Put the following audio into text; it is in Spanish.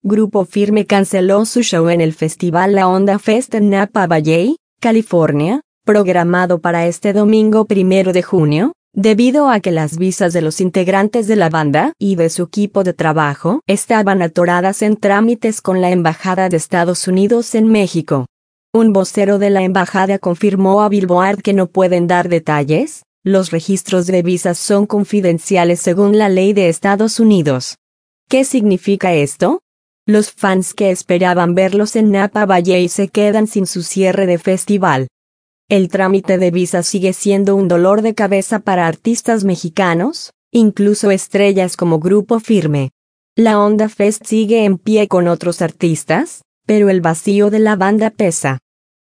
Grupo Firme canceló su show en el festival La Onda Fest en Napa Valley, California, programado para este domingo 1 de junio, debido a que las visas de los integrantes de la banda y de su equipo de trabajo estaban atoradas en trámites con la Embajada de Estados Unidos en México. Un vocero de la embajada confirmó a Billboard que no pueden dar detalles. Los registros de visas son confidenciales según la ley de Estados Unidos. ¿Qué significa esto? Los fans que esperaban verlos en Napa Valley se quedan sin su cierre de festival. El trámite de visas sigue siendo un dolor de cabeza para artistas mexicanos, incluso estrellas como Grupo Firme. La Onda Fest sigue en pie con otros artistas, pero el vacío de la banda pesa.